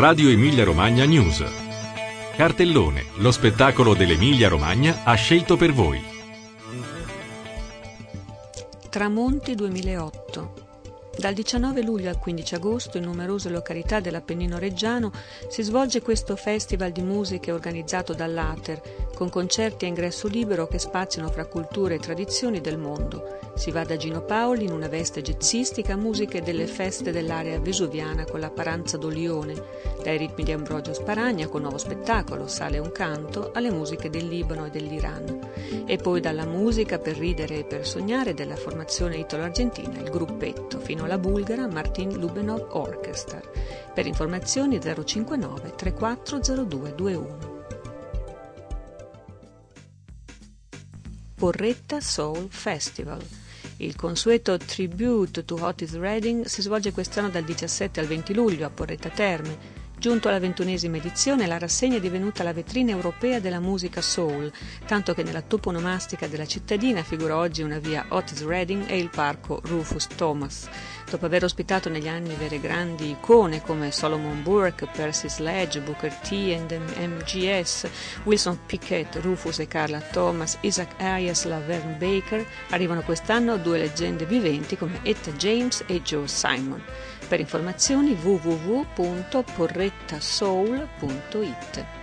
Radio Emilia Romagna News. Cartellone, lo spettacolo dell'Emilia Romagna ha scelto per voi. Tramonti 2008. Dal 19 luglio al 15 agosto in numerose località dell'Appennino reggiano si svolge questo festival di musiche organizzato dall'Ater, con concerti a ingresso libero che spaziano fra culture e tradizioni del mondo. Si va da Gino Paoli in una veste jazzistica a musiche delle feste dell'area vesuviana con la Paranza d'Olione, dai ritmi di Ambrogio Sparagna con nuovo spettacolo Sale un canto alle musiche del Libano e dell'Iran. E poi dalla musica per ridere e per sognare della formazione italo-argentina il Gruppetto, fino alla bulgara Martin Lubenov Orchestra. Per informazioni 059 340221. Porretta Soul Festival. Il consueto Tribute to Otis Redding si svolge quest'anno dal 17 al 20 luglio a Porretta Terme. Giunto alla 21esima edizione, la rassegna è divenuta la vetrina europea della musica soul, tanto che nella toponomastica della cittadina figura oggi una via Otis Redding e il parco Rufus Thomas. Dopo aver ospitato negli anni vere grandi icone come Solomon Burke, Percy Sledge, Booker T and MGS, Wilson Pickett, Rufus e Carla Thomas, Isaac Hayes, Laverne Baker, arrivano quest'anno due leggende viventi come Etta James e Joe Simon. Per informazioni www.porrettasoul.it.